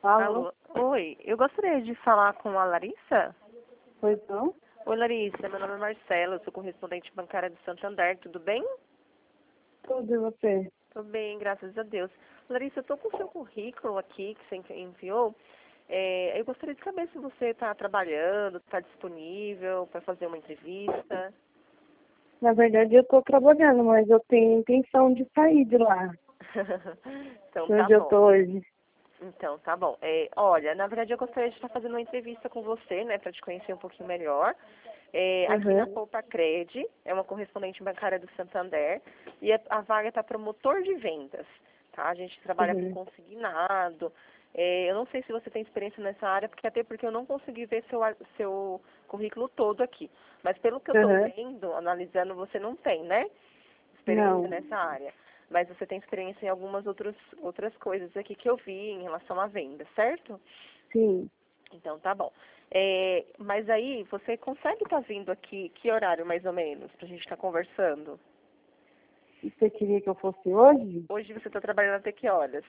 Alô? Oi, eu gostaria de falar com a Larissa. Pois não? Oi, Larissa, meu nome é Marcela, eu sou correspondente bancária do Santander, tudo bem? Tudo e você? Tô bem, graças a Deus. Larissa, eu tô com o seu currículo aqui, que você enviou. Eu gostaria de saber se você está trabalhando, está disponível para fazer uma entrevista. Na verdade, eu tô trabalhando, mas eu tenho intenção de sair de lá. Então, De tá onde eu bom. tô hoje. Então, tá bom. Olha, na verdade eu gostaria de estar fazendo uma entrevista com você, né, para te conhecer um pouquinho melhor. Aqui na Uhum. Poupa Cred, é uma correspondente bancária do Santander, e a vaga está promotor de vendas, tá? A gente trabalha com Uhum. consignado. Eu não sei se você tem experiência nessa área, porque eu não consegui ver seu currículo todo aqui. Mas pelo que eu estou Uhum. vendo, analisando, você não tem, né? Experiência Não. nessa área. Mas você tem experiência em algumas outras coisas aqui que eu vi em relação à venda, certo? Sim. Então, tá bom. Mas aí, você consegue estar vindo aqui, que horário mais ou menos, pra gente estar conversando? E você queria que eu fosse hoje? Hoje você está trabalhando até que horas?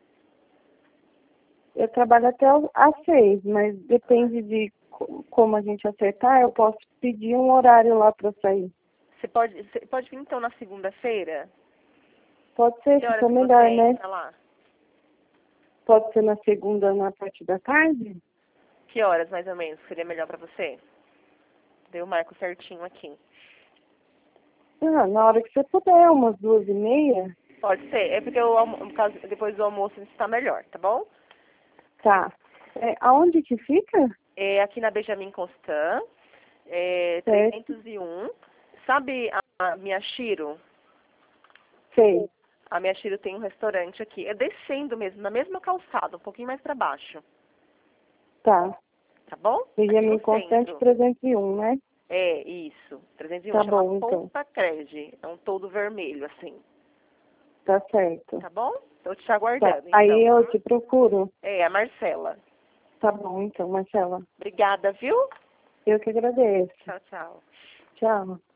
Eu trabalho até às 6, mas depende de como a gente acertar, eu posso pedir um horário lá pra eu sair. Você pode vir então na segunda-feira? Pode ser, Que fica horas que você melhor, né? entra lá? Pode ser na segunda, na parte da tarde? Que horas mais ou menos seria melhor pra você? Daí eu marco certinho aqui. Ah, na hora que você puder, umas 2h30. Pode ser. É porque no caso, depois do almoço está melhor, tá bom? Tá. Aonde que fica? Aqui na Benjamin Constant, Certo. 301. Sabe a Miyashiro? Sei. A Miyashiro tem um restaurante aqui. É descendo mesmo, na mesma calçada, um pouquinho mais para baixo. Tá. Tá bom? Aqui Benjamin no Constante centro. 301, né? Isso. 301. Tá Chama bom, então. Poupa Cred. É um todo vermelho, assim. Tá certo. Tá bom? Tô te Tá. aguardando, Aí então. eu te procuro. A Marcela. Tá bom, então, Marcela. Obrigada, viu? Eu que agradeço. Tchau, tchau. Tchau.